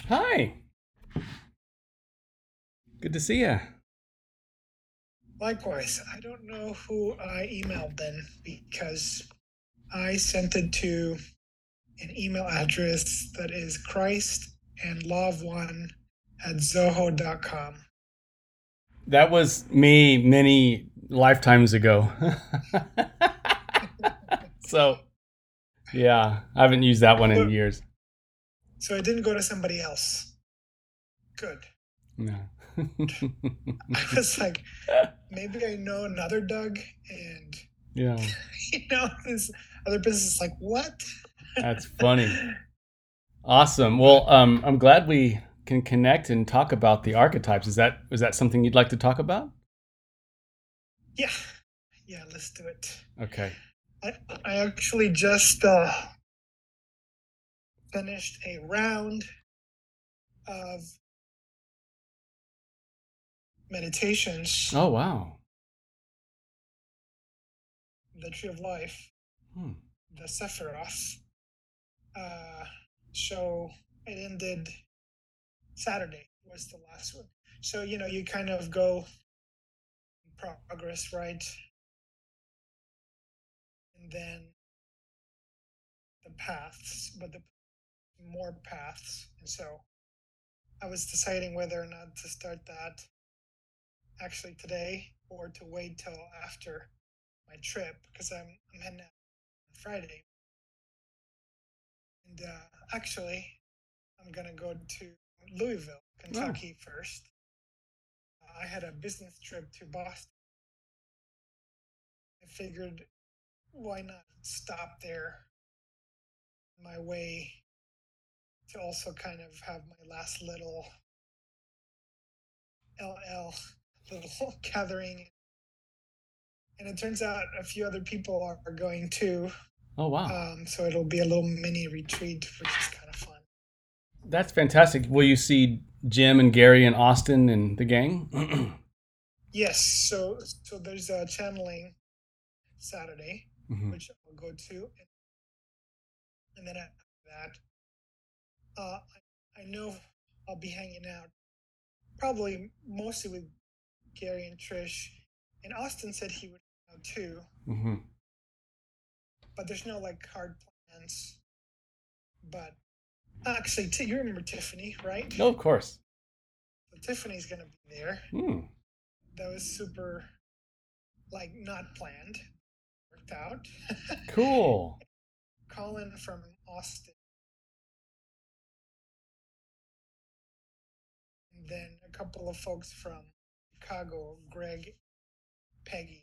Hi, good to see you. Likewise, I don't know who I emailed then because I sent it to an email address that is Christ and Love One at Zoho.com. That was me many lifetimes ago. So, yeah, I haven't used that one in So, years. so I didn't go to somebody else. Good. No. I was like, maybe I know another Doug, and Yeah, this other business is like, what? that's funny. Awesome. Well, But I'm glad we can connect and talk about the archetypes. Is that something you'd like to talk about? yeah, yeah, let's do it. Okay. I, I actually just finished a round of meditations, Oh, wow. the Tree of Life, Hmm. the Sephiroth. Uh, so it ended Saturday was the last one. So you kind of go in progress, right? And then the paths, but the more paths. And so I was deciding whether or not to start that actually today or to wait till after my trip because I'm heading out on Friday. And actually, I'm gonna go to Louisville, Oh, Kentucky first. I had a business trip to Boston. I figured why not stop there on my way to also kind of have my last little LL little gathering. And it turns out a few other people are going too. oh, wow. So it'll be a little mini retreat, which is kind of fun. That's fantastic. Will you see Jim and Gary and Austin and the gang? Yes, so there's a channeling Saturday, Hmm. which I'll go to, and then after that, I know I'll be hanging out probably mostly with Gary and Trish, and Austin said he would hang out too, Hmm. but there's no like hard plans. But actually, you remember Tiffany, right? Oh, of course. So Tiffany's gonna be there. Hmm. That was super like not planned, worked out. Cool. Colin from Austin, and then a couple of folks from Chicago, Greg, Peggy.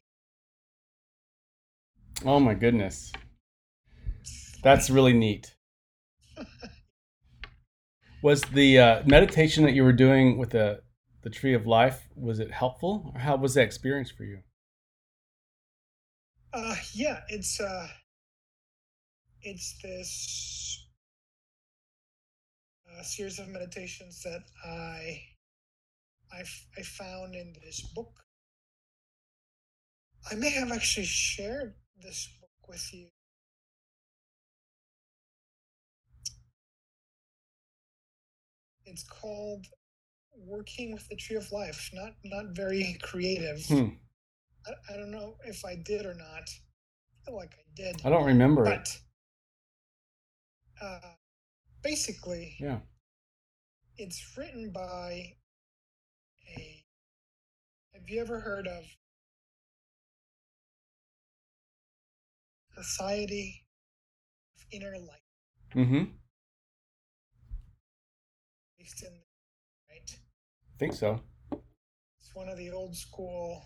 Oh my goodness. It's That's funny. really neat. Was the meditation that you were doing with the tree of life, was it helpful, or how was that experience for you? Yeah, it's this series of meditations that I found in this book. I may have actually shared this book with you. It's called Working with the Tree of Life. Not very creative. Hmm. I don't know if I did or not. I feel like I did, I don't remember it. but uh, basically, Yeah. it's written by a. Have you ever heard of Society of Inner Light? Mm-hmm. Based in right. Think so. It's one of the old school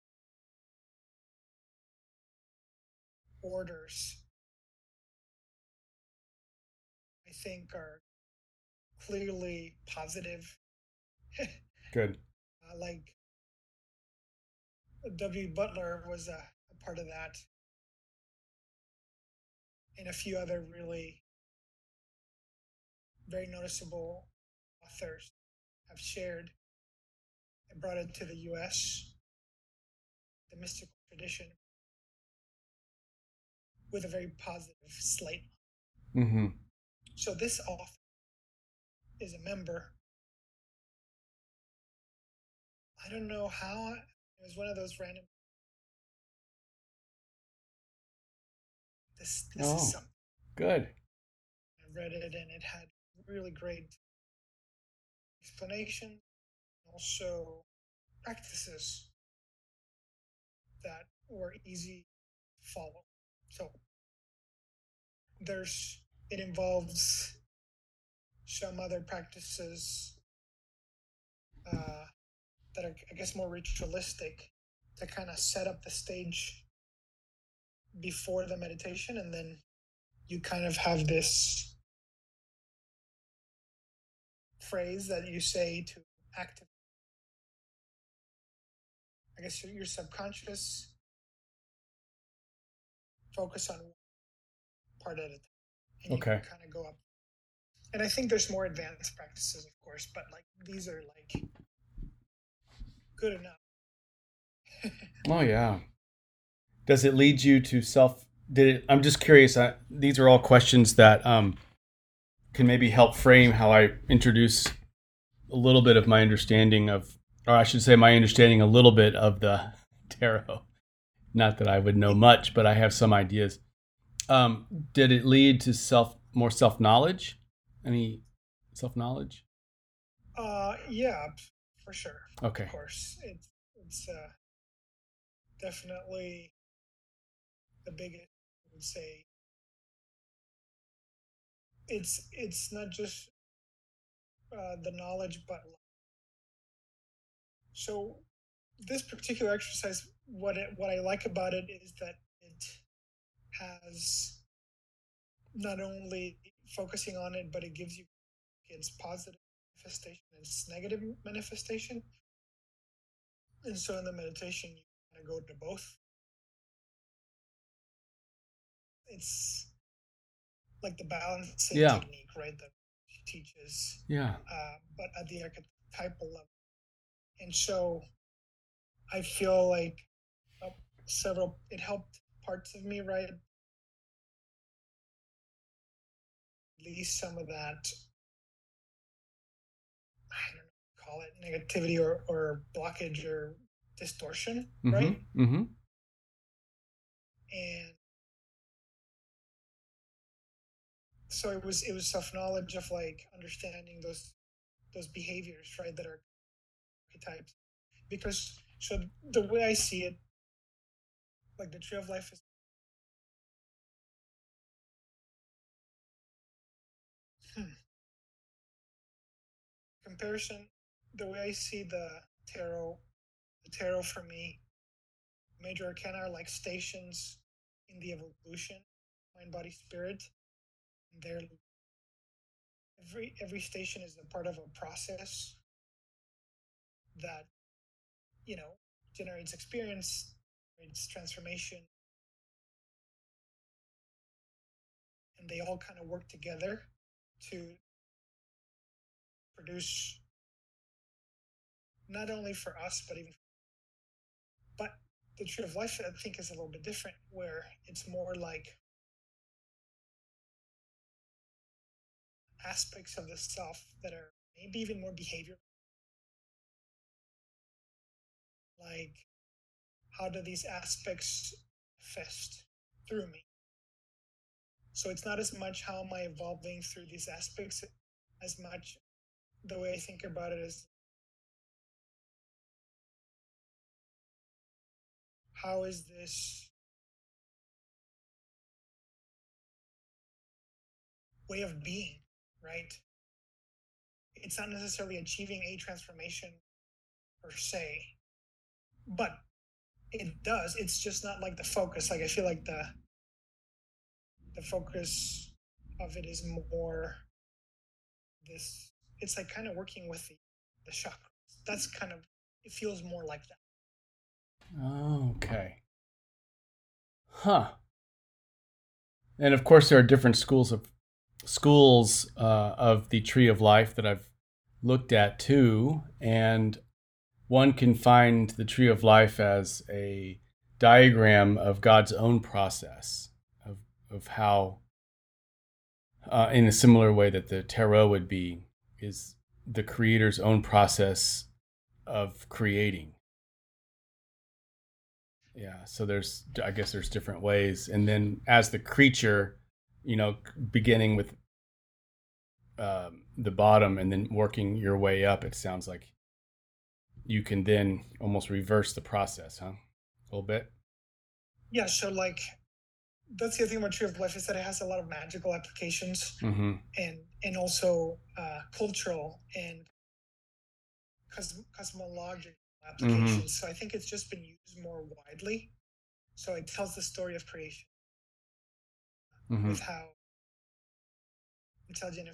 orders. I think are clearly positive. Good. Like W. Butler was a part of that, and a few other really very noticeable authors have shared and brought it to the U.S. the mystical tradition with a very positive slate. Mm-hmm. So this author is a member. I don't know how. It was one of those random. This is Oh, something. good. I read it and it had really great explanation, also practices that were easy to follow. So there's it involves some other practices that are, I guess, more ritualistic to kind of set up the stage before the meditation, and then you kind of have this phrase that you say to activate, I guess, your subconscious, focus on one part at a time, and you Okay. can kind of go up. And I think there's more advanced practices, of course, but like these are like good enough. Oh yeah. Does it lead you to self? I'm just curious. These are all questions that can maybe help frame how I introduce a little bit of my understanding of, or I should say, my understanding a little bit of the tarot. Not that I would know much, but I have some ideas. Did it lead to more self knowledge? Any self knowledge? Yeah, for sure. Of Okay. course, it's definitely the biggest. I would say it's not just the knowledge, but so this particular exercise, what I like about it is that it has not only focusing on it, but it gives you its positive manifestation and its negative manifestation. And so in the meditation, you kind of go to both. It's like the balancing Yeah. technique, right? That she teaches, Yeah. but at the archetypal level. And so I feel like uh, it helped parts of me, right? At least some of that, I don't know, call it negativity or blockage or distortion, Mm-hmm. right? Mm-hmm. And so it was self knowledge of like understanding those behaviors, right, that are archetypes. Because so the way I see it, like the tree of life is comparison. The way I see the tarot for me, major arcana are like stations in the evolution, mind, body, spirit. And they're every station is a part of a process that you know generates experience, generates transformation, and they all kind of work together to produce not only for us but the tree of life I think is a little bit different where it's more like aspects of the self that are maybe even more behavior, like how do these aspects manifest through me. So it's not as much how am I evolving through these aspects as much the way I think about it is how is this way of being, right? It's not necessarily achieving a transformation per se, but it does. It's just not like the focus. Like I feel like the focus of it is more this. It's like kind of working with the chakras. That's kind of it feels more like that. Okay. Huh. And of course, there are different schools of the tree of life that I've looked at too, and one can find the tree of life as a diagram of God's own process of how, in a similar way that the tarot would be is the creator's own process of creating. Yeah, so I guess there's different ways, and then as the creature, beginning with the bottom and then working your way up, it sounds like you can then almost reverse the process, huh? A little bit. Yeah, so like that's the other thing about Tree of Life is that it has a lot of magical applications Mm-hmm. and also cultural and cosmological applications. Mm-hmm. So I think it's just been used more widely. So it tells the story of creation Mm-hmm. with how intelligent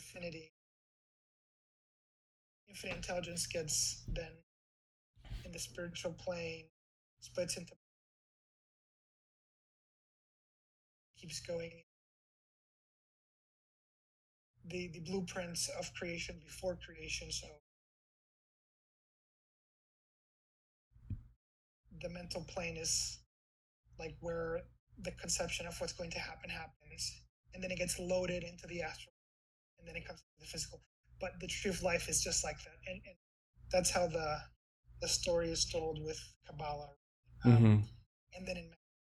infinite intelligence gets then in the spiritual plane, splits into, keeps going. The blueprints of creation before creation. So the mental plane is like where the conception of what's going to happen happens, and then it gets loaded into the astral, and then it comes to the physical. But the Tree of Life is just like that, and that's how the story is told with Kabbalah. Mm-hmm. And then in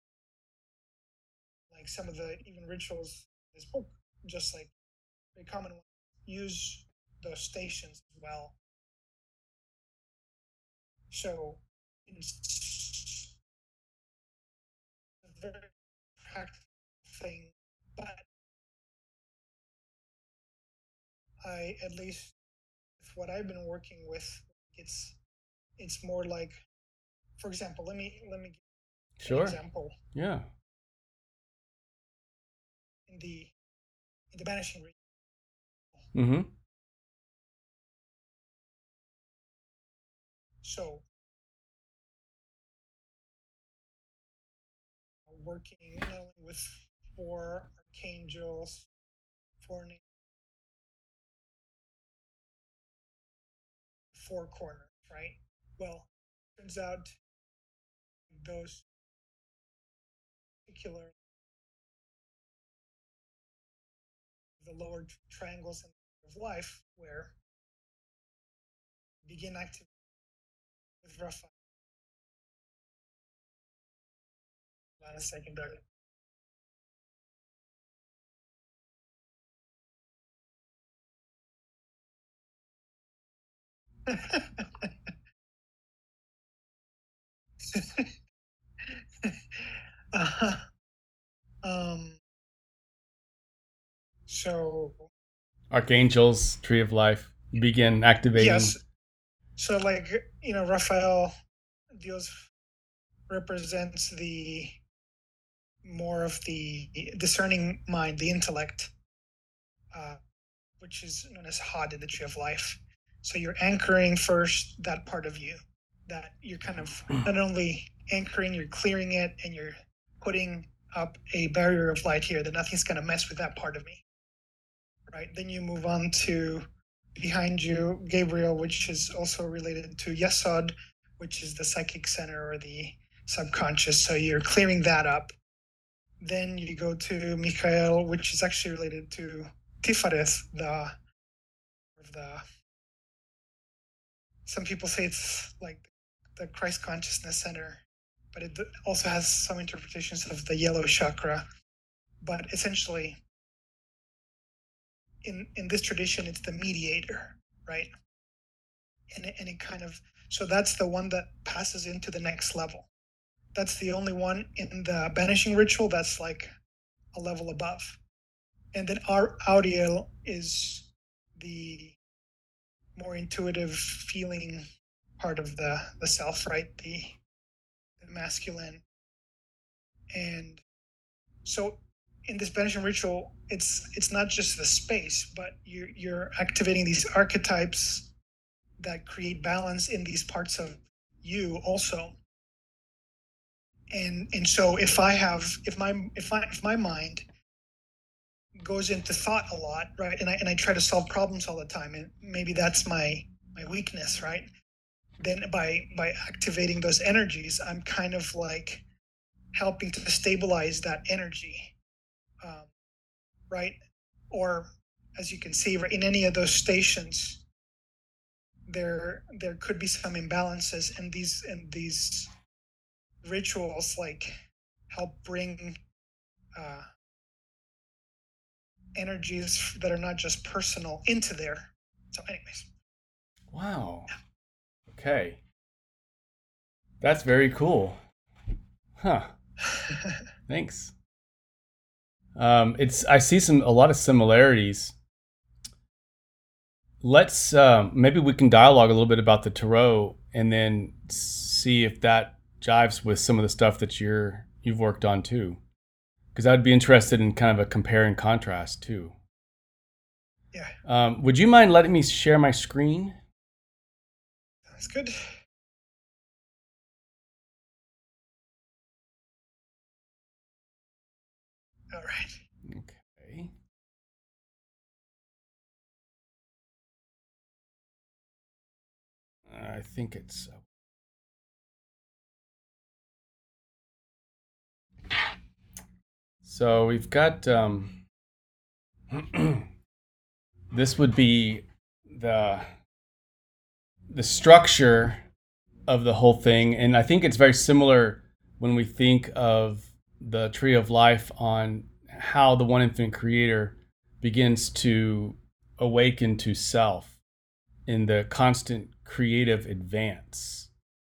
like some of the even rituals in this book, just like very common ones, use those stations as well. So it's a very practical thing, but I, at least with what I've been working with, it's more like, for example, let me give an Sure. example. Yeah. In the banishing ritual. Mm-hmm. So working not only with 4 archangels, 4 corners, right? Well, turns out those particular the lower triangles in the of life where begin active with Raphael. Hold on a second, Doug. uh, um, so Archangels, Tree of Life, begin activating. yes, so like Raphael deals represents the more of the discerning mind, the intellect, which is known as Hod in the Tree of Life. So you're anchoring first that part of you, that you're kind of not only anchoring, you're clearing it, and you're putting up a barrier of light here that nothing's going to mess with that part of me. Right? Then you move on to behind you, Gabriel, which is also related to Yesod, which is the psychic center or the subconscious. So you're clearing that up. Then you go to Michael, which is actually related to Tifereth, the some people say it's like the Christ consciousness center, but it also has some interpretations of the yellow chakra. But essentially, in this tradition, it's the mediator, right? And it kind of, so that's the one that passes into the next level. That's the only one in the banishing ritual that's like a level above. And then our Auriel is the more intuitive feeling part of the self, right? The masculine. And so in this banishing ritual, it's not just the space, but you're activating these archetypes that create balance in these parts of you also. And so if my mind goes into thought a lot, right, and I try to solve problems all the time, and maybe that's my weakness, right? Then by activating those energies, I'm kind of like helping to stabilize that energy, right? Or as you can see, in any of those stations, there could be some imbalances, and these rituals like help bring energies that are not just personal into there. So, anyways. Wow. Okay. That's very cool. Huh. Thanks. I see a lot of similarities. Let's maybe we can dialogue a little bit about the tarot and then see if that jives with some of the stuff that you've worked on too. Because I'd be interested in kind of a compare and contrast too. Yeah. Would you mind letting me share my screen? That's good. All right. Okay. I think it's. So we've got. This would be the structure of the whole thing, and I think it's very similar when we think of the Tree of Life on how the One Infinite Creator begins to awaken to self in the constant creative advance.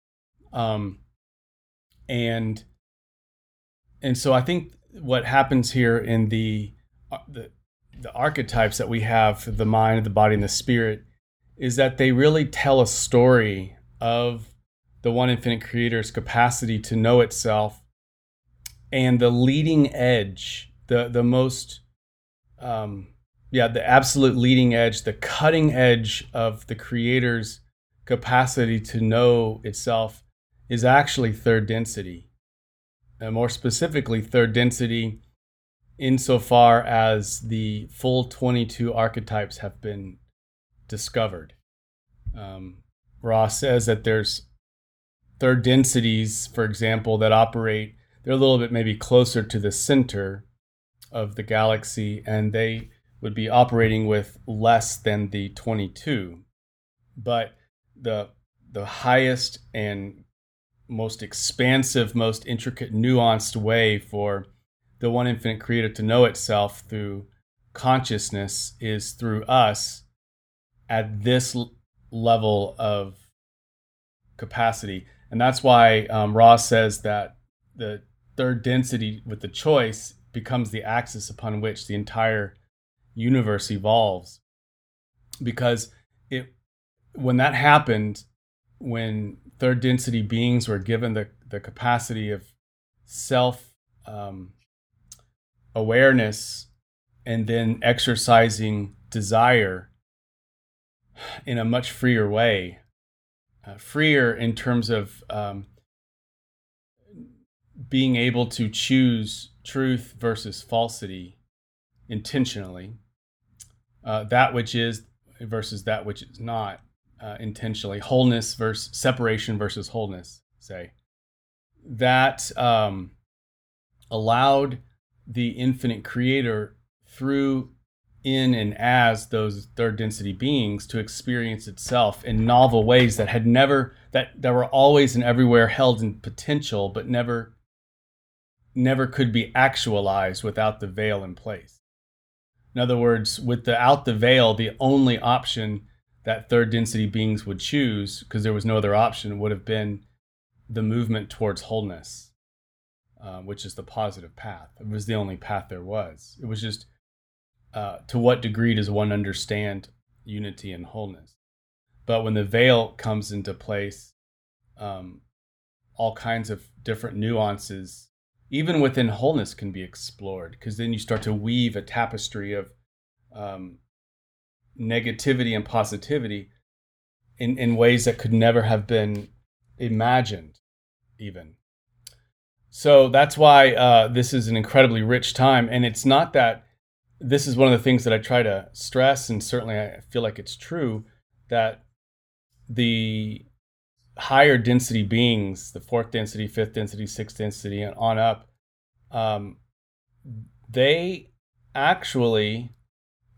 And so I think what happens here in the archetypes that we have, the mind, the body, and the spirit, is that they really tell a story of the One Infinite Creator's capacity to know itself, and the leading edge, the most, the absolute leading edge, the cutting edge of the Creator's capacity to know itself is actually third density. And more specifically, third density insofar as the full 22 archetypes have been discovered. Ross says that there's third densities, for example, that operate, they're a little bit maybe closer to the center of the galaxy, and they would be operating with less than the 22. But the highest and most expansive, most intricate, nuanced way for the One Infinite Creator to know itself through consciousness is through us at this level of capacity. And that's why Ross says that the third density with the choice becomes the axis upon which the entire universe evolves. Because when that happened, when third density beings were given the capacity of self awareness and then exercising desire in a much freer way, freer in terms of being able to choose truth versus falsity intentionally, that which is versus that which is not intentionally, wholeness versus separation versus wholeness, say, that allowed the Infinite Creator through, in, and as those third density beings to experience itself in novel ways that had never, that were always and everywhere held in potential, but never could be actualized without the veil in place. In other words, without the veil, the only option that third density beings would choose, because there was no other option, would have been the movement towards wholeness, which is the positive path. It was the only path there was. It was just, to what degree does one understand unity and wholeness? But when the veil comes into place, all kinds of different nuances, even within wholeness, can be explored, because then you start to weave a tapestry of negativity and positivity in ways that could never have been imagined even. So that's why this is an incredibly rich time. And it's not that, this is one of the things that I try to stress, and certainly I feel like it's true, that the higher density beings, the fourth density, fifth density, sixth density, and on up, they actually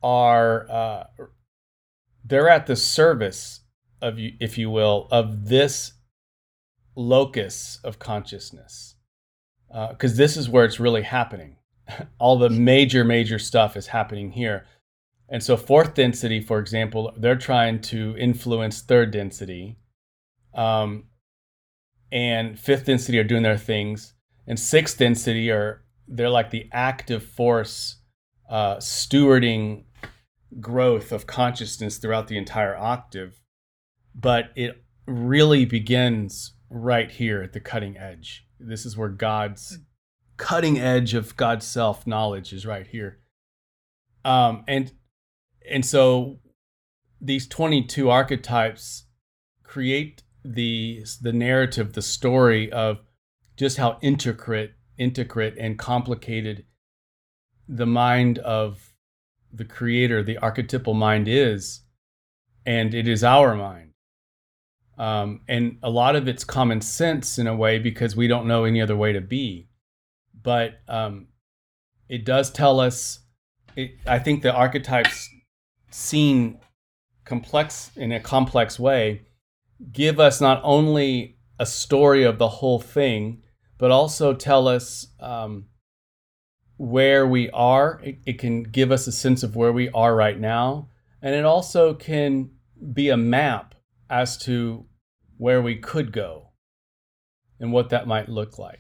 are they're at the service of you, if you will, of this locus of consciousness, because this is where it's really happening. All the major stuff is happening here. And so fourth density, for example, they're trying to influence third density, and fifth density are doing their things, and sixth density they're like the active force stewarding growth of consciousness throughout the entire octave. But it really begins right here at the cutting edge. This is where God's cutting edge of God's self-knowledge is right here. And so these 22 archetypes create the narrative, the story of just how intricate and complicated the mind of the creator, the archetypal mind is, and it is our mind. And a lot of it's common sense in a way because we don't know any other way to be. But it does tell us, I think the archetypes seen in a complex way give us not only a story of the whole thing, but also tell us where we are. It can give us a sense of where we are right now. And it also can be a map as to where we could go and what that might look like.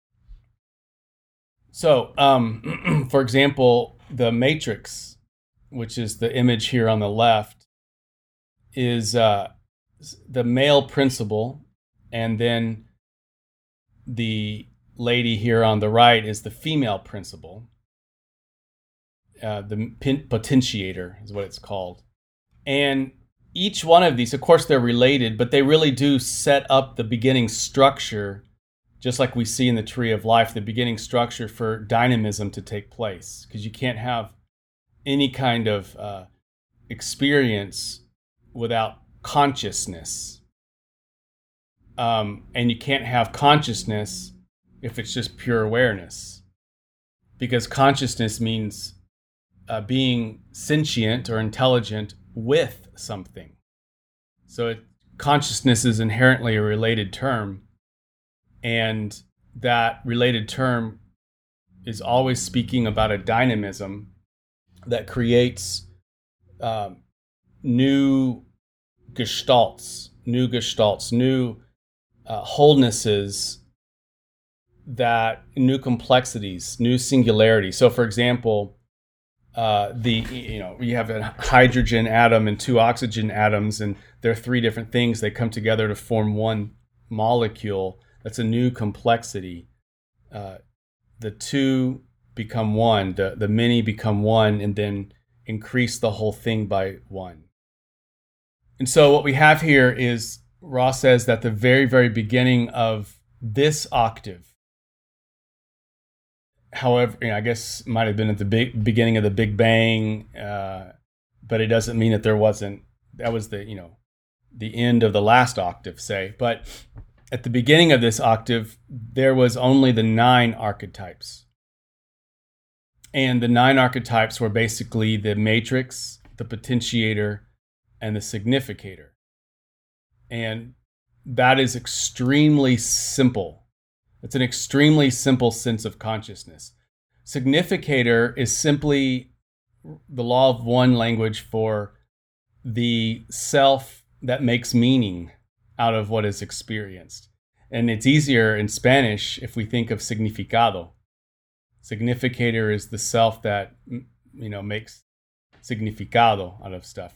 So, for example, the matrix, which is the image here on the left, is the male principle, and then the lady here on the right is the female principle. The potentiator is what it's called. And each one of these, of course, they're related, but they really do set up the beginning structure, just like we see in the Tree of Life, the beginning structure for dynamism to take place. Because you can't have any kind of experience without consciousness. And you can't have consciousness if it's just pure awareness. Because consciousness means being sentient or intelligent with something. So consciousness is inherently a related term. And that related term is always speaking about a dynamism that creates new gestalts, new wholenesses, that new complexities, new singularities. So, for example, you have a hydrogen atom and two oxygen atoms, and they're three different things. They come together to form one molecule. That's a new complexity. The two become one, the many become one, and then increase the whole thing by one. And so what we have here is, Ross says that the very, very beginning of this octave, however, I guess might have been at the beginning of the Big Bang, but it doesn't mean that that was the end of the last octave, say. But at the beginning of this octave, there was only the 9 archetypes. And the 9 archetypes were basically the matrix, the potentiator, and the significator. And that is extremely simple. It's an extremely simple sense of consciousness. Significator is simply the law of one language for the self that makes meaning out of what is experienced. And it's easier in Spanish if we think of significado. Significator is the self that, makes significado out of stuff.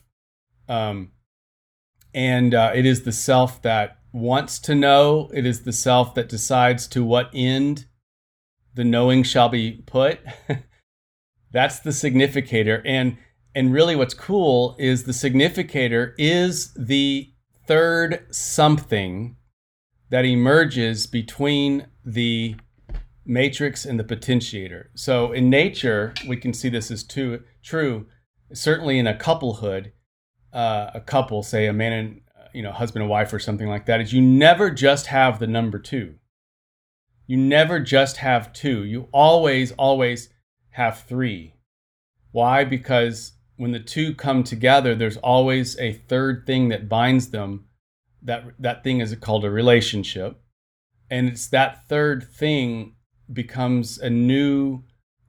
It is the self that wants to know. It is the self that decides to what end the knowing shall be put. That's the significator. And really what's cool is the significator is the third something that emerges between the matrix and the potentiator. So in nature, we can see this as true. Certainly in a couplehood, a couple, say a man and husband and wife or something like that, is you never just have the number 2. You never just have 2. You always have 3. Why? Because when the two come together, there's always a third thing that binds them. That thing is called a relationship. And it's that third thing becomes a new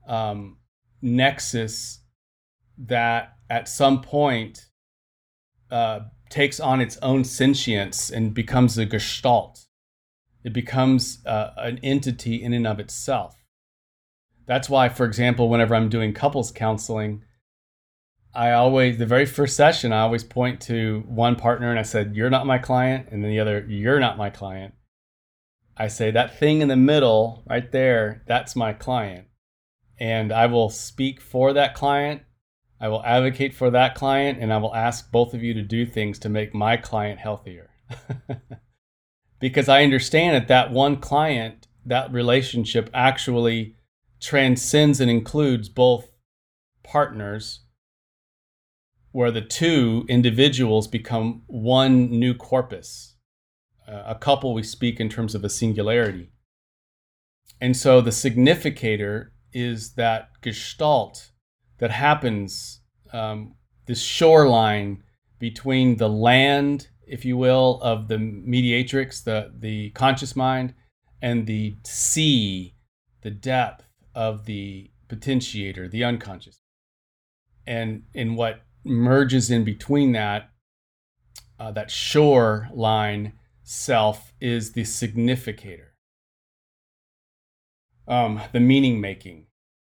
nexus that at some point takes on its own sentience and becomes a gestalt. It becomes an entity in and of itself. That's why, for example, whenever I'm doing couples counseling, the very first session, I always point to one partner and I said, "You're not my client," and then the other, "You're not my client." I say, that thing in the middle right there, that's my client. And I will speak for that client. I will advocate for that client, and I will ask both of you to do things to make my client healthier. Because I understand that one client, that relationship actually transcends and includes both partners, where the two individuals become one new corpus. A couple, we speak in terms of a singularity. And so the significator is that gestalt that happens, this shoreline between the land, if you will, of the mediatrix, the conscious mind, and the sea, the depth of the potentiator, the unconscious. And in what merges in between that shoreline self is the significator, the meaning making.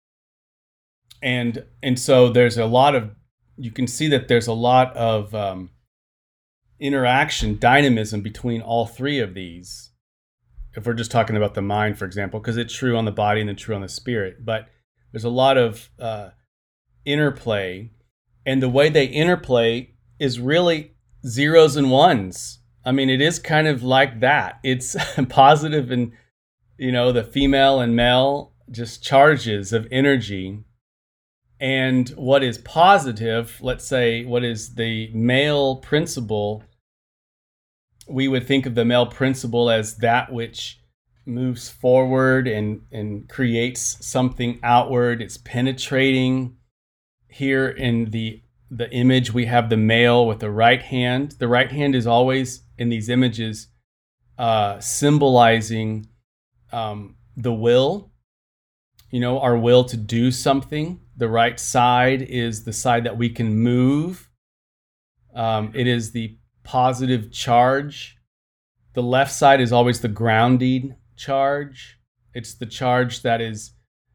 And so there's a lot of, you can see that there's a lot of interaction, dynamism between all three of these. If we're just talking about the mind, for example, because it's true on the body and it's true on the spirit, but there's a lot of interplay, and the way they interplay is really zeros and ones. I mean, it is kind of like that. It's positive and, the female and male, just charges of energy. And what is positive, let's say, what is the male principle, we would think of the male principle as that which moves forward and creates something outward. It's penetrating. Here in the image, we have the male with the right hand. The right hand is always in these images symbolizing the will, our will to do something. The right side is the side that we can move. It is the positive charge. The left side is always the grounding charge. It's the charge that is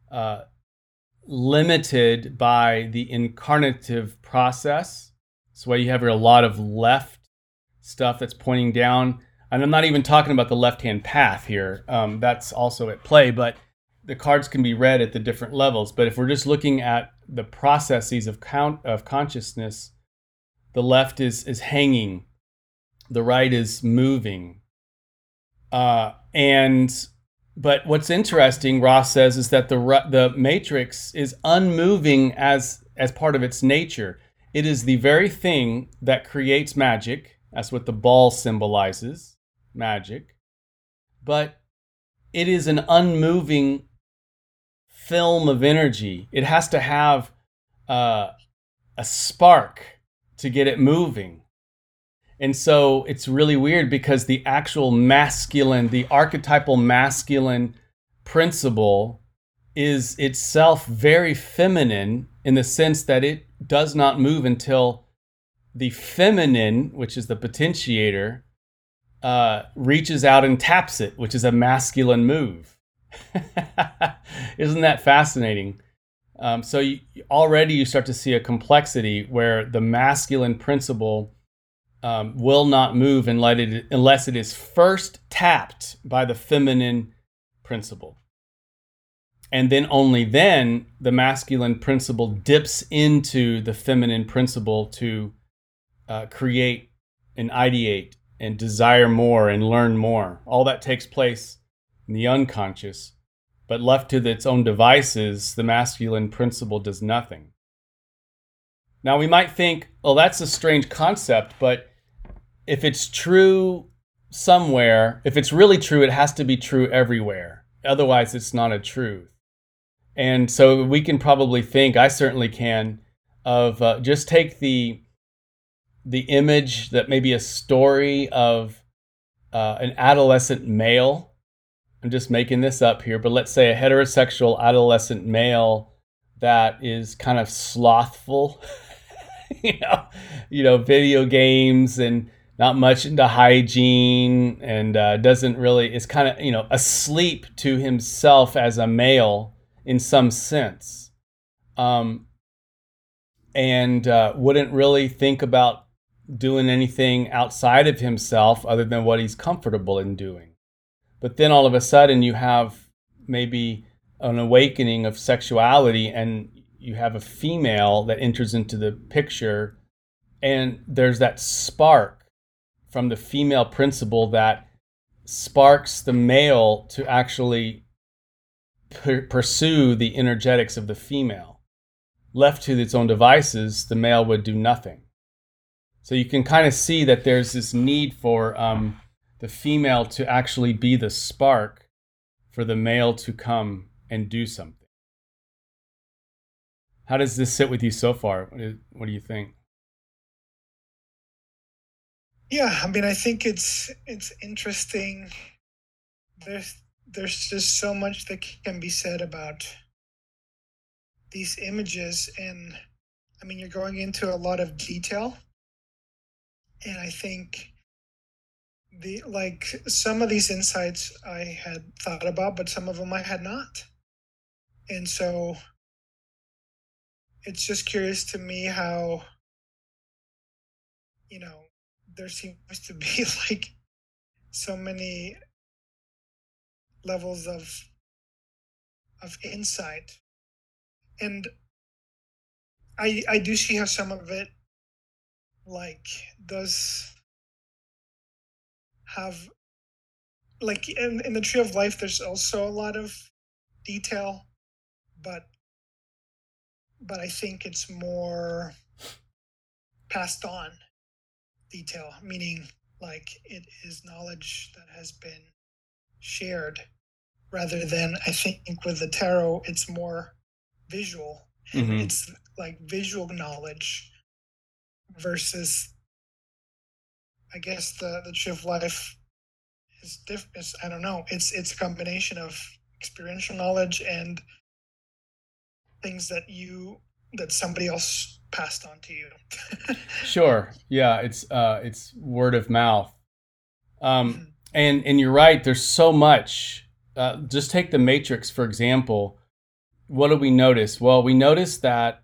limited by the incarnative process. That's why you have a lot of left stuff that's pointing down. And I'm not even talking about the left-hand path here. That's also at play, but the cards can be read at the different levels. But if we're just looking at the processes of consciousness, the left is hanging, the right is moving. But what's interesting, Ross says, is that the matrix is unmoving as part of its nature. It is the very thing that creates magic. That's what the ball symbolizes, magic. But it is an unmoving film of energy. It has to have a spark to get it moving. And so it's really weird because the actual masculine, the archetypal masculine principle is itself very feminine in the sense that it does not move until the feminine, which is the potentiator, reaches out and taps it, which is a masculine move. Isn't that fascinating? So already you start to see a complexity where the masculine principle will not move unless it is first tapped by the feminine principle. And then only then the masculine principle dips into the feminine principle to create and ideate and desire more and learn more. All that takes place in the unconscious, but left to its own devices, the masculine principle does nothing. Now we might think, oh, that's a strange concept, but if it's true somewhere, if it's really true, it has to be true everywhere. Otherwise, it's not a truth. And so we can probably think, I certainly can, of just take the image that maybe a story of an adolescent male. I'm just making this up here, but let's say a heterosexual adolescent male that is kind of slothful, you video games and not much into hygiene, and doesn't really, is kind of, asleep to himself as a male in some sense. And wouldn't really think about doing anything outside of himself other than what he's comfortable in doing. But then all of a sudden you have maybe an awakening of sexuality, and you have a female that enters into the picture, and there's that spark from the female principle that sparks the male to actually pursue the energetics of the female. Left to its own devices, the male would do nothing. So you can kind of see that there's this need for the female to actually be the spark for the male to come and do something. How does this sit with you so far? What do you think? Yeah, I mean, I think it's interesting. There's just so much that can be said about these images, and I mean, you're going into a lot of detail, and I think some of these insights I had thought about, but some of them I had not. And so it's just curious to me how, there seems to be like so many levels of insight. And I do see how some of it does have, in the Tree of Life, there's also a lot of detail, but I think it's more passed on detail, meaning it is knowledge that has been shared, rather than, I think with the tarot, it's more visual. Mm-hmm. It's visual knowledge versus, I guess, the Tree of Life is different. I don't know. It's a combination of experiential knowledge and things that somebody else passed on to you. Sure. Yeah. It's word of mouth. And you're right. There's so much. Just take the Matrix, for example. What do we notice? Well, we notice that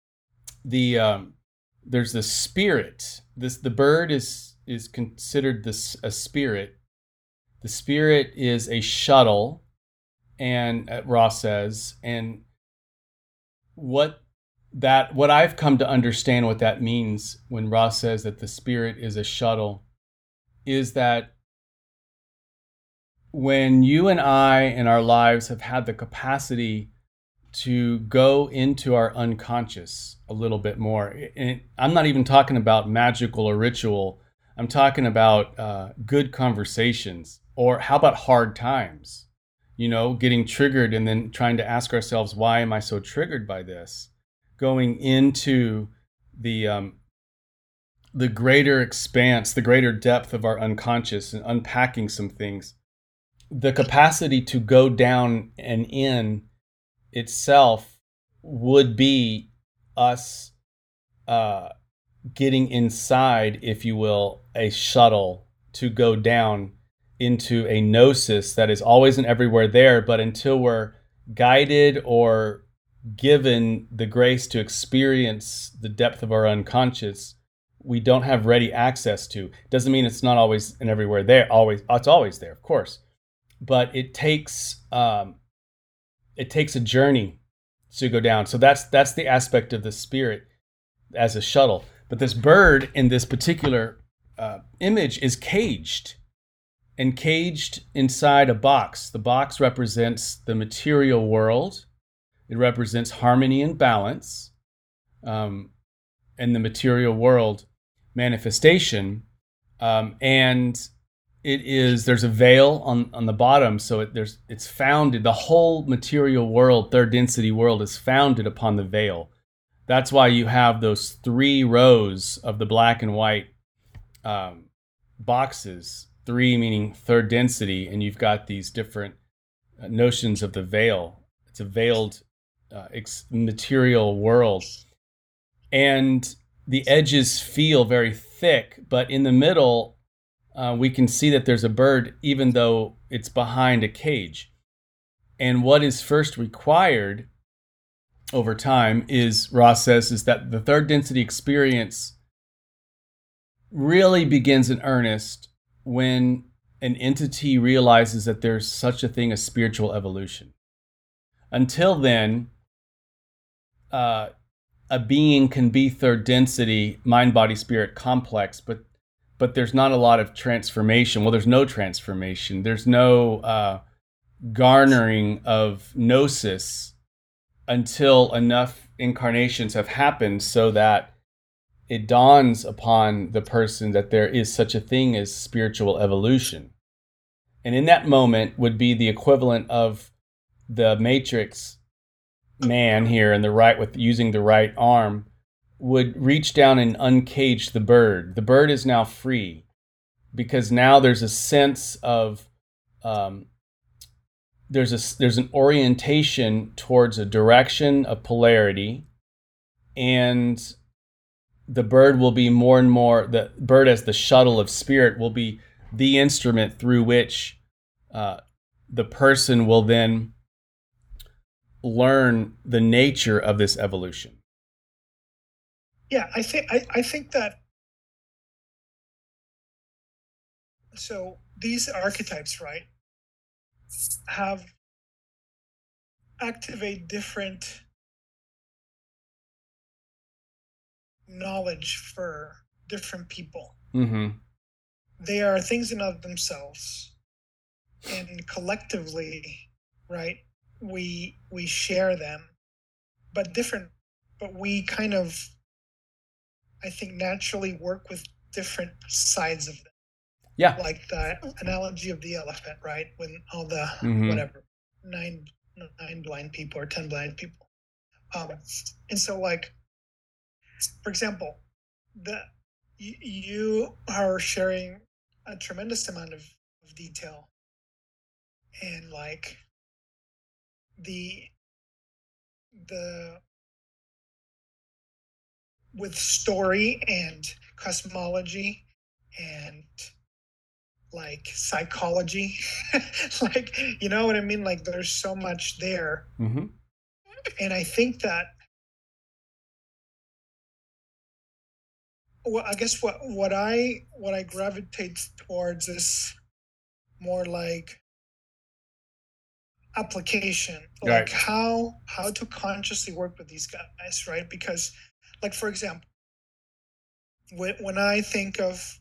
there's the spirit. The bird is considered a spirit. The spirit is a shuttle, and Ra says, and what I've come to understand what that means when Ra says that the spirit is a shuttle is that when you and I in our lives have had the capacity to go into our unconscious a little bit more, and I'm not even talking about magical or ritual, I'm talking about good conversations, or how about hard times, getting triggered and then trying to ask ourselves, why am I so triggered by this? Going into the greater expanse, the greater depth of our unconscious, and unpacking some things. The capacity to go down and in itself would be us getting inside, if you will, a shuttle to go down into a gnosis that is always and everywhere there, but until we're guided or given the grace to experience the depth of our unconscious, we don't have ready access to. Doesn't mean it's not always and everywhere there. It's always there, of course, but it takes a journey to go down. So that's the aspect of the spirit as a shuttle. But this bird in this particular image is caged, and caged inside a box. The box represents the material world. It represents harmony and balance, and the material world manifestation. And there's a veil on the bottom, so it's founded. The whole material world, third density world, is founded upon the veil. That's why you have those 3 rows of the black and white boxes, 3 meaning third density, and you've got these different notions of the veil. It's a veiled material world. And the edges feel very thick, but in the middle, we can see that there's a bird, even though it's behind a cage. And what is first required over time is, Ross says, is that the third density experience really begins in earnest when an entity realizes that there's such a thing as spiritual evolution. Until then, a being can be third density, mind, body, spirit complex, but there's not a lot of transformation. Well, there's no transformation. There's no garnering of gnosis until enough incarnations have happened so that it dawns upon the person that there is such a thing as spiritual evolution. And in that moment would be the equivalent of the Matrix man here in the right, with using the right arm, would reach down and uncage the bird. The bird is now free because now there's a sense of there's an orientation towards a direction of polarity, and the bird will be more and more, the bird as the shuttle of spirit will be the instrument through which the person will then learn the nature of this evolution. Yeah, I think that, so these archetypes, right, activate different knowledge for different people. Mm-hmm. They are things in of themselves, and collectively, right, we share them, but we kind of, I think, naturally work with different sides of them. Yeah. Like the analogy of the elephant, right? When all the, whatever, 9 blind people or 10 blind people. And so, like, for example, you are sharing a tremendous amount of detail, and like the with story and cosmology and like psychology, like, you know what I mean? Like, there's so much there. Mm-hmm. And I think that, well, I guess what I gravitate towards is more like application, right. like how to consciously work with these guys, right? Because, like, for example, when I think of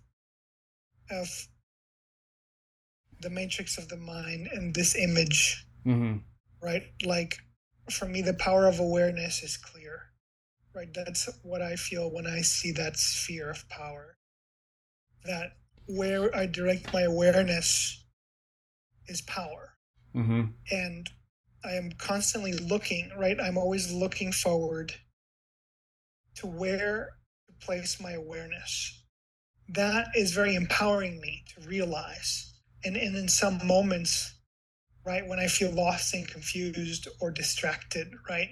the matrix of the mind and this image, right? Like, for me, the power of awareness is clear, right? That's what I feel when I see that sphere of power. That where I direct my awareness is power. Mm-hmm. And I am constantly looking, right? I'm always looking forward to where to place my awareness. That is very empowering me to realize. And in some moments, right, when I feel lost and confused or distracted, right,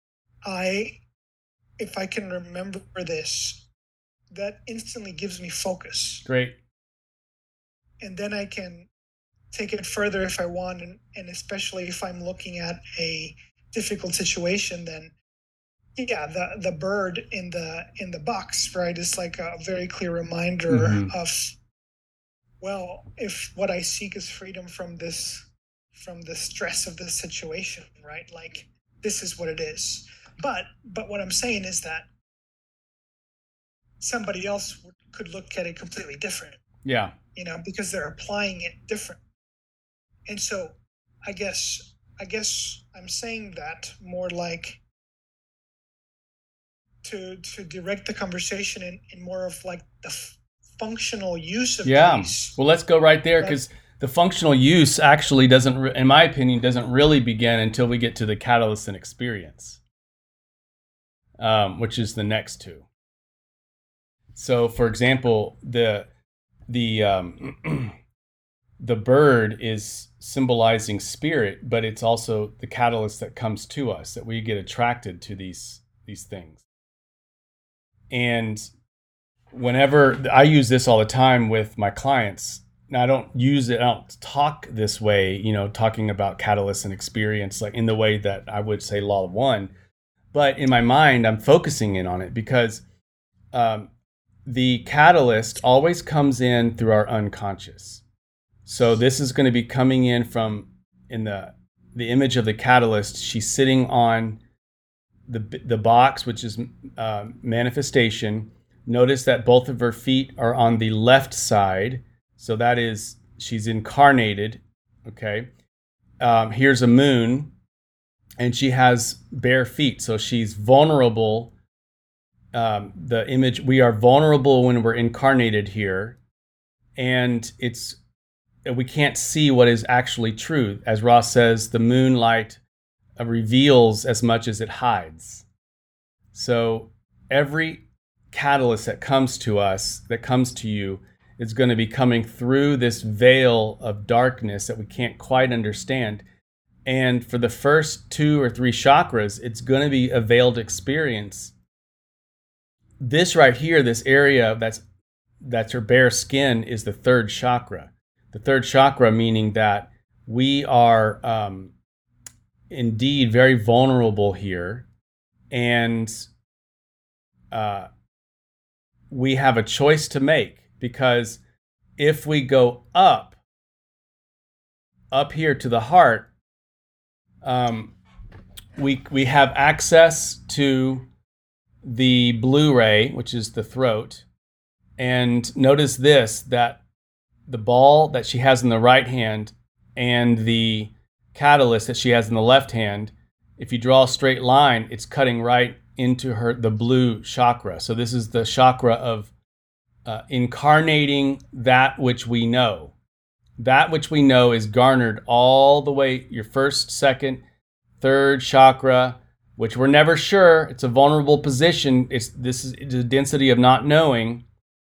if I can remember this, that instantly gives me focus. Great. And then I can take it further if I want, and especially if I'm looking at a difficult situation, then yeah, the bird in the box, right, is like a very clear reminder of, well, if what I seek is freedom from the stress of this situation, right? Like, this is what it is. But what I'm saying is that somebody else could look at it completely different. Yeah. You know, because they're applying it different. And so I guess I'm saying that more like to direct the conversation in more of like the functional use of these. Well, let's go right there, because the functional use actually doesn't, in my opinion, doesn't really begin until we get to the catalyst and experience. which is the next two. So, for example, the bird is symbolizing spirit, but it's also the catalyst that comes to us, that we get attracted to these things. And whenever I use this all the time with my clients, now I don't talk this way, talking about catalysts and experience like in the way that I would say Law of One, but in my mind, I'm focusing in on it because the catalyst always comes in through our unconscious. So this is going to be coming in in the image of the catalyst. She's sitting on the box, which is manifestation. Notice that both of her feet are on the left side. So that is, she's incarnated. Okay. Here's a moon, and she has bare feet. So she's vulnerable. The image, we are vulnerable when we're incarnated here. And we can't see what is actually true. As Ross says, the moonlight reveals as much as it hides. So every catalyst that comes to us, that comes to you, is going to be coming through this veil of darkness that we can't quite understand. And for the first 2 or 3 chakras, it's going to be a veiled experience. This right here, this area that's her bare skin, is the 3rd chakra. The 3rd chakra meaning that we are indeed very vulnerable here, and we have a choice to make, because if we go up here to the heart, we have access to the blue ray, which is the throat. And notice this, that the ball that she has in the right hand and the catalyst that she has in the left hand, if you draw a straight line, it's cutting right into the blue chakra. So this is the chakra of incarnating that which we know. That which we know is garnered all the way, your 1st, 2nd, 3rd chakra, which we're never sure. It's a vulnerable position. It's the density of not knowing.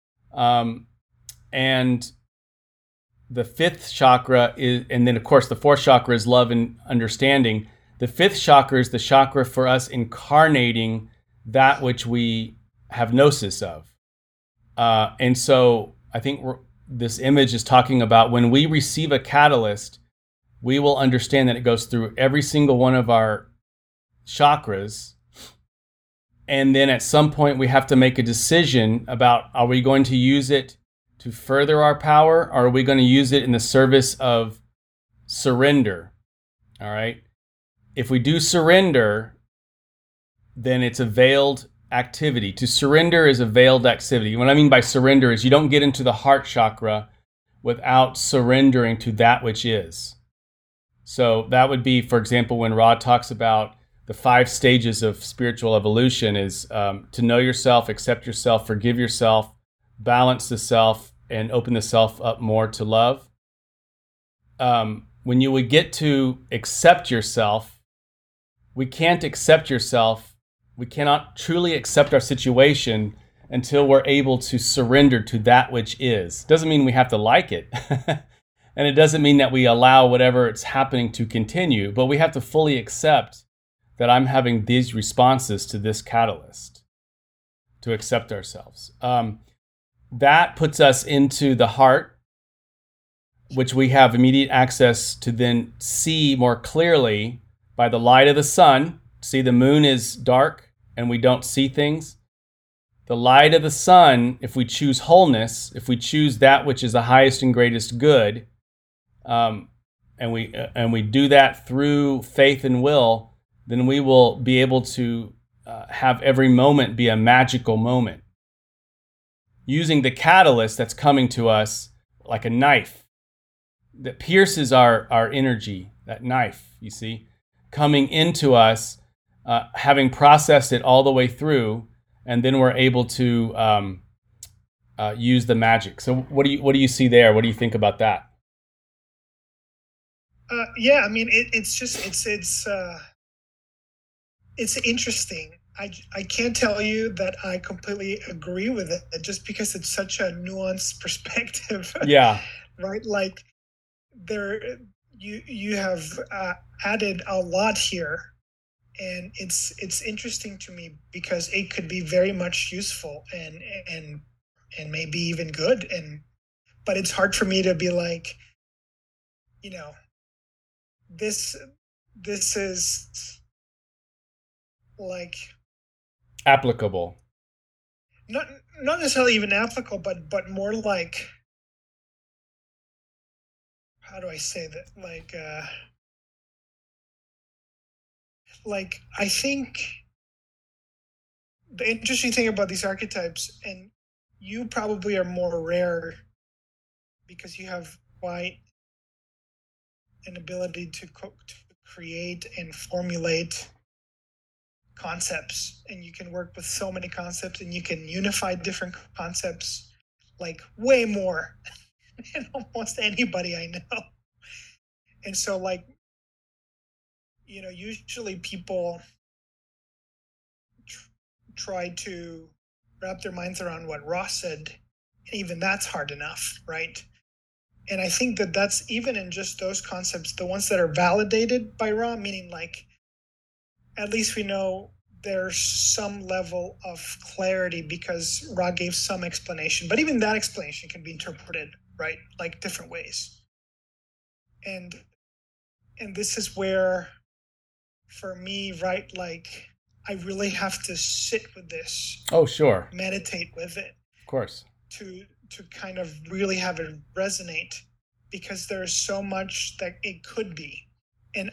And the 5th chakra is, and then of course the 4th chakra is love and understanding. The 5th chakra is the chakra for us incarnating that which we have gnosis of. And so I think this image is talking about when we receive a catalyst, we will understand that it goes through every single one of our chakras. And then at some point we have to make a decision about, are we going to use it to further our power, or are we going to use it in the service of surrender? All right. If we do surrender, then it's a veiled activity. To surrender is a veiled activity. What I mean by surrender is you don't get into the heart chakra without surrendering to that which is. So that would be, for example, when Rod talks about the 5 stages of spiritual evolution is to know yourself, accept yourself, forgive yourself, balance the self, and open the self up more to love. When you would get to accept yourself, we can't accept yourself. We cannot truly accept our situation until we're able to surrender to that which is. Doesn't mean we have to like it. And it doesn't mean that we allow whatever it's happening to continue, but we have to fully accept that I'm having these responses to this catalyst, to accept ourselves. That puts us into the heart, which we have immediate access to then see more clearly by the light of the sun. See, the moon is dark and we don't see things. The light of the sun, if we choose wholeness, if we choose that which is the highest and greatest good, and we do that through faith and will, then we will be able to have every moment be a magical moment. Using the catalyst that's coming to us like a knife that pierces our energy, that knife, you see, coming into us, having processed it all the way through, and then we're able to use the magic. So what do you see there? What do you think about that? Yeah, I mean, it's interesting I can't tell you that I completely agree with it just because it's such a nuanced perspective. Yeah. Right? Like there, you have added a lot here, and it's interesting to me because it could be very much useful and maybe even good, but it's hard for me to be like, you know, this is like Applicable. not not necessarily even applicable, but more like, how do I say that? Like I think the interesting thing about these archetypes, and you probably are more rare because you have quite an ability to create and formulate concepts, and you can work with so many concepts, and you can unify different concepts like way more than almost anybody I know. And so, like, usually people try to wrap their minds around what Ross said, and even that's hard enough, right? And I think that that's even in just those concepts, the ones that are validated by Ra, meaning like, at least we know there's some level of clarity because Ra gave some explanation, but even that explanation can be interpreted, right? Like different ways. And this is where, for me, right, like I really have to sit with this. Oh, sure. Meditate with it. Of course. To kind of really have it resonate, because there's so much that it could be. And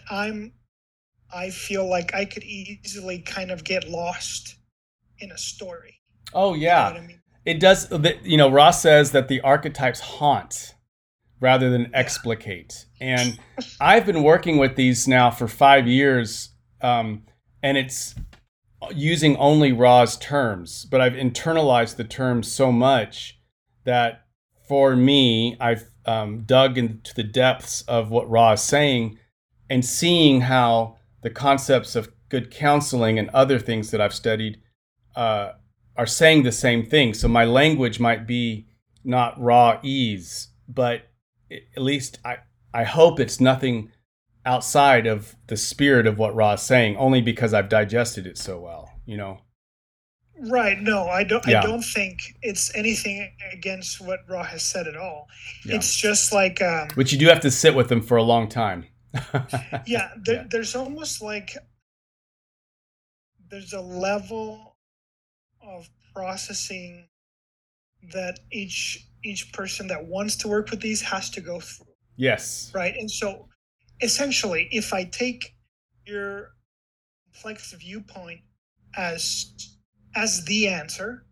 I feel like I could easily kind of get lost in a story. Oh, yeah. You know what I mean? It does. Ross says that the archetypes haunt rather than explicate. And I've been working with these now for 5 years, and it's using only Ra's terms, but I've internalized the terms so much that for me, I've dug into the depths of what Ra is saying and seeing how the concepts of good counseling and other things that I've studied are saying the same thing. So my language might be not Ra-ese, but at least I hope it's nothing outside of the spirit of what Ra is saying, only because I've digested it so well, Right. No, I don't. Yeah. I don't think it's anything against what Ra has said at all. Yeah. It's just like. But you do have to sit with them for a long time. Yeah. There's almost like there's a level of processing that each person that wants to work with these has to go through. Yes. Right. And so, essentially, if I take your complex viewpoint as the answer,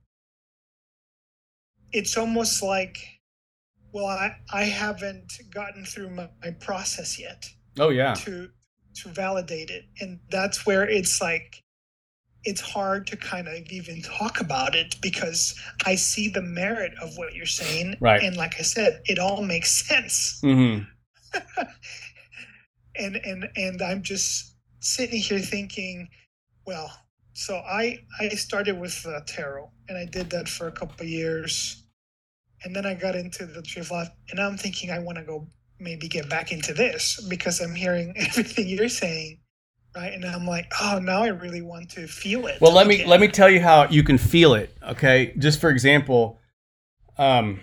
it's almost like, well, I haven't gotten through my process yet. Oh, yeah. To validate it. And that's where it's like, it's hard to kind of even talk about it because I see the merit of what you're saying. Right. And like I said, it all makes sense. Mm-hmm. and I'm just sitting here thinking, well, so I started with tarot, and I did that for a couple of years. And then I got into the Tree of Life, and I'm thinking I want to go maybe get back into this because I'm hearing everything you're saying, right? And I'm like, oh, now I really want to feel it. Well, let me tell you how you can feel it, okay? Just for example, how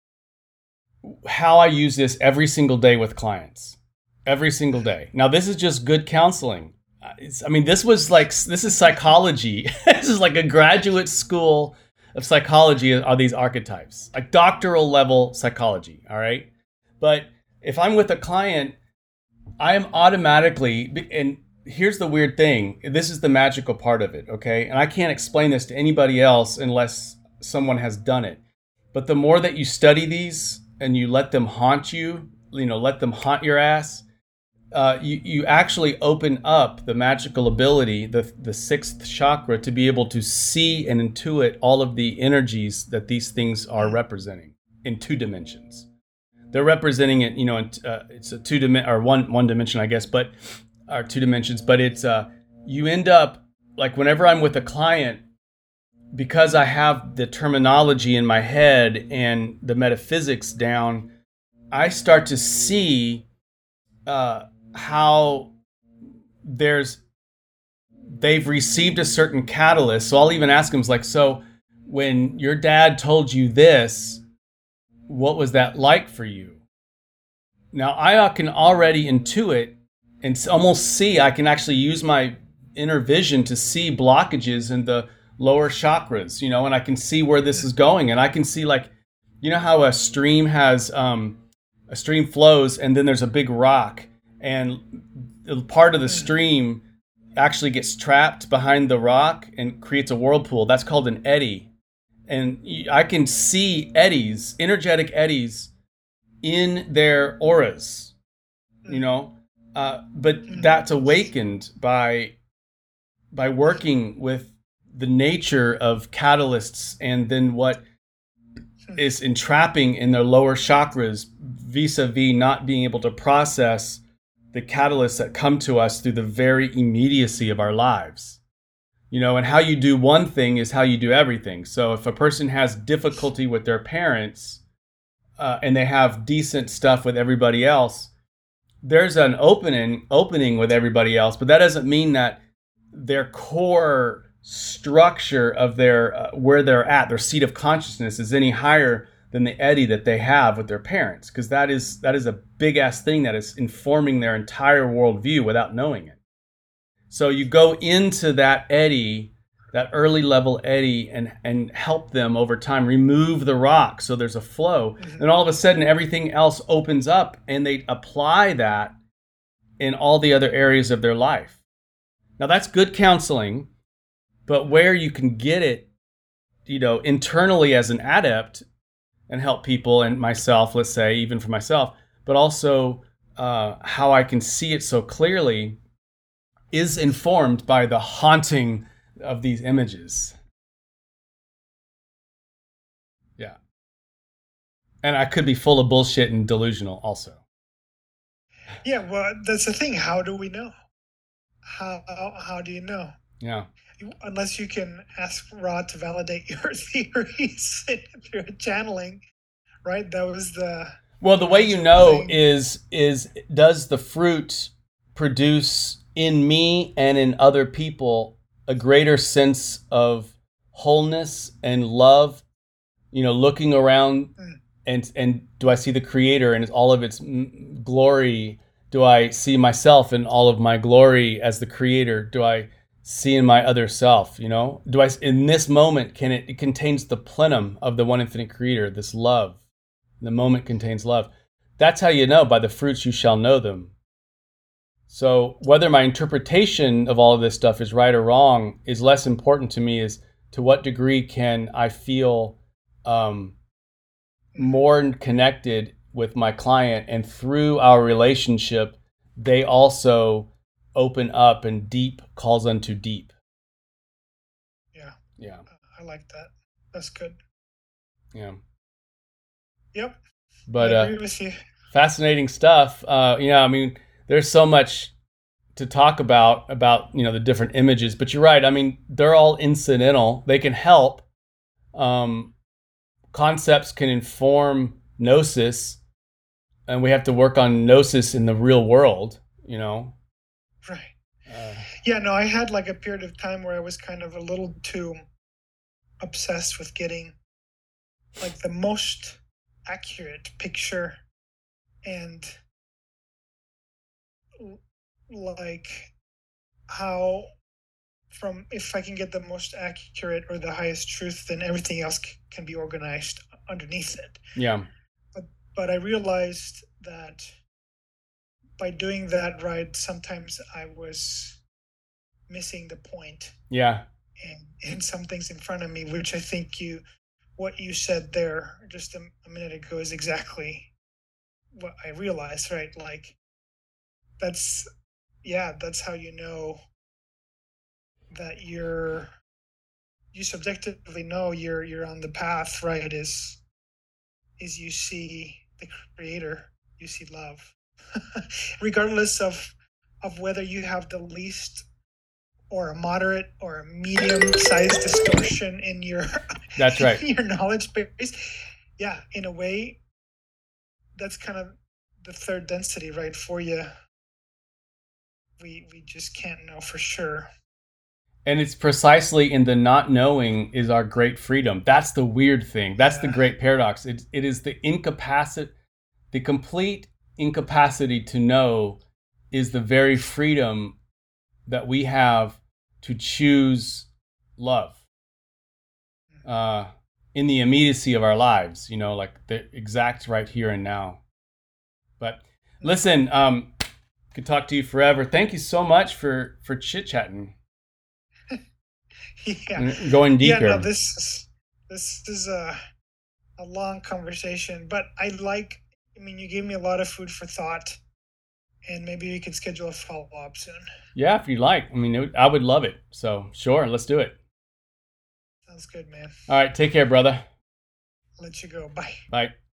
I use this every single day with clients. Every single day. Now, this is just good counseling. This is psychology. This is like a graduate school of psychology are these archetypes, like doctoral level psychology, all right? But if I'm with a client, I am automatically, and here's the weird thing, this is the magical part of it, okay? And I can't explain this to anybody else unless someone has done it. But the more that you study these and you let them haunt you, let them haunt your ass, you actually open up the magical ability, the sixth chakra, to be able to see and intuit all of the energies that these things are representing in 2 dimensions. They're representing it, it's a 2 dimension or one dimension, I guess, but or 2 dimensions. But it's you end up like whenever I'm with a client, because I have the terminology in my head and the metaphysics down, I start to see how they've received a certain catalyst. So I'll even ask them, like, so when your dad told you this, what was that like for you? Now I can already intuit and almost see, I can actually use my inner vision to see blockages in the lower chakras, and I can see where this is going. And I can see, like, how a stream has, a stream flows and then there's a big rock, and part of the stream actually gets trapped behind the rock and creates a whirlpool. That's called an eddy. And I can see eddies, energetic eddies in their auras, but that's awakened by working with the nature of catalysts, and then what is entrapping in their lower chakras vis-a-vis not being able to process the catalysts that come to us through the very immediacy of our lives. And how you do one thing is how you do everything. So if a person has difficulty with their parents, and they have decent stuff with everybody else, there's an opening with everybody else, but that doesn't mean that their core structure of their where they're at, their seat of consciousness, is any higher than the eddy that they have with their parents, because that is a big ass thing that is informing their entire worldview without knowing it. So you go into that eddy, that early level eddy, and help them over time remove the rock so there's a flow. And all of a sudden everything else opens up, and they apply that in all the other areas of their life. Now that's good counseling, but where you can get it, internally as an adept and help people, and myself, let's say, even for myself, but also how I can see it so clearly is informed by the haunting of these images. Yeah. And I could be full of bullshit and delusional also. Yeah, well, that's the thing. How do we know? How do you know? Yeah. Unless you can ask Rod to validate your theories through channeling, right? That was the... Well, the way you know is does the fruit produce in me and in other people a greater sense of wholeness and love, looking around, and do I see the Creator in all of its glory? Do I see myself in all of my glory as the Creator? Do I see in my other self, do I, in this moment, it contains the plenum of the one infinite Creator, this love. The moment contains love. That's how you know, by the fruits you shall know them. So whether my interpretation of all of this stuff is right or wrong is less important to me, is to what degree can I feel more connected with my client, and through our relationship, they also open up, and deep calls unto deep. Yeah. I like that. That's good. Yeah. Yep. But I agree with you. Fascinating stuff. I mean, there's so much to talk about the different images, but you're right. I mean, they're all incidental. They can help. Concepts can inform gnosis, and we have to work on gnosis in the real world, Right. Yeah, no, I had like a period of time where I was kind of a little too obsessed with getting like the most accurate picture, and like how if I can get the most accurate or the highest truth, then everything else can be organized underneath it. Yeah. But I realized that by doing that, right, sometimes I was missing the point. Yeah. And some things in front of me, which I think what you said there just a minute ago is exactly what I realized, right? Like that's how you know that you subjectively know you're on the path, right? Is you see the Creator, you see love. Regardless of whether you have the least or a moderate or a medium size distortion in your That's right. in your knowledge base. Yeah, in a way, that's kind of the third density, right? For you, we just can't know for sure. And it's precisely in the not knowing is our great freedom. That's the weird thing. That's the great paradox. It is the complete incapacity to know is the very freedom that we have to choose love in the immediacy of our lives, like the exact right here and now. But listen, could talk to you forever. Thank you so much for chit-chatting. Yeah. Going deeper. Yeah, no, this is a long conversation, but you gave me a lot of food for thought, and maybe we could schedule a follow-up soon. Yeah, if you'd like. I would love it. So sure, let's do it. Sounds good, man. All right, take care, brother. I'll let you go. Bye. Bye.